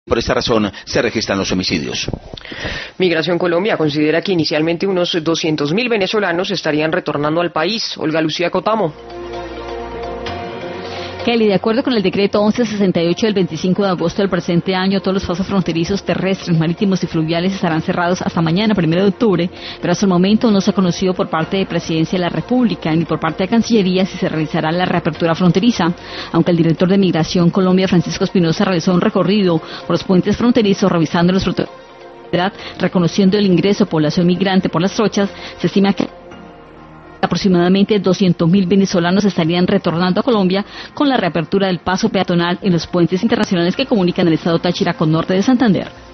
Por esta razón se registran los homicidios. Migración Colombia considera que inicialmente unos 200.000 venezolanos estarían retornando al país. Olga Lucía Cotamo. Kelly, de acuerdo con el decreto 1168 del 25 de agosto del presente año, todos los pasos fronterizos terrestres, marítimos y fluviales estarán cerrados hasta mañana, 1 de octubre, pero hasta el momento no se ha conocido por parte de Presidencia de la República ni por parte de Cancillería si se realizará la reapertura fronteriza, aunque el director de Migración Colombia, Francisco Espinosa, realizó un recorrido por los puentes fronterizos revisando los protocolos, reconociendo el ingreso de población migrante por las trochas. Se estima que aproximadamente 200.000 venezolanos estarían retornando a Colombia con la reapertura del paso peatonal en los puentes internacionales que comunican el estado Táchira con norte de Santander.